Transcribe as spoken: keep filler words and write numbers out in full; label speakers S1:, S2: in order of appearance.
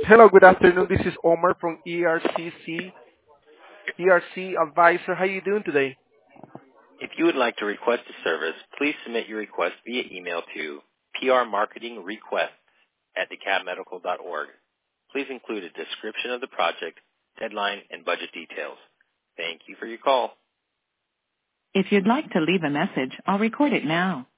S1: Hello, good afternoon. This is Omar from E R C C, E R C Advisor. How you doing today?
S2: If you would like to request a service, please submit your request via email to prmarketingrequests at decabmedical dot org. Please include a description of the project, deadline, and budget details. Thank you for your call.
S3: If you'd like to leave a message, I'll record it now.